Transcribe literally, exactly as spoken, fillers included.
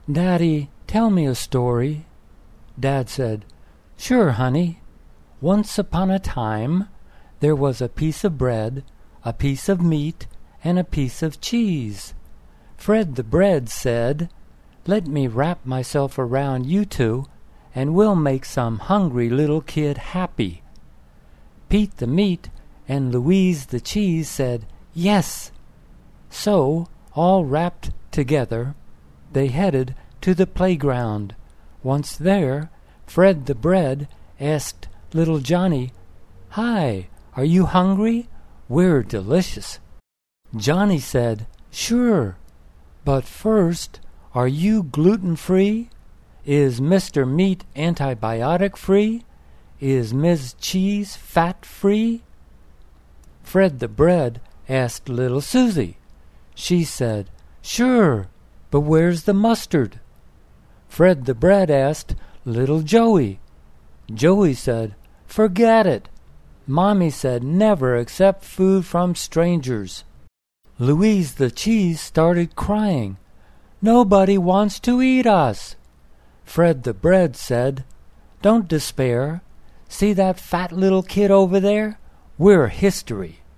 "Daddy, tell me a story." Dad said, "Sure, honey. Once upon a time, there was a piece of bread, a piece of meat, and a piece of cheese. Fred the bread said, 'Let me wrap myself around you two, and we'll make some hungry little kid happy.' Pete the meat and Louise the cheese said, 'Yes.' So, all wrapped together, they headed to the playground. Once there, Fred the bread asked little Johnny, 'Hi, are you hungry? We're delicious.' Johnny said, 'Sure, but first, are you gluten-free? Is Mister Meat antibiotic-free? Is Miz Cheese fat-free?' Fred the bread asked little Susie. She said, 'Sure, but where's the mustard?' Fred the bread asked little Joey. Joey said, 'Forget it. Mommy said never accept food from strangers.' Louise the cheese started crying. 'Nobody wants to eat us.' Fred the bread said, 'Don't despair. See that fat little kid over there? We're history.'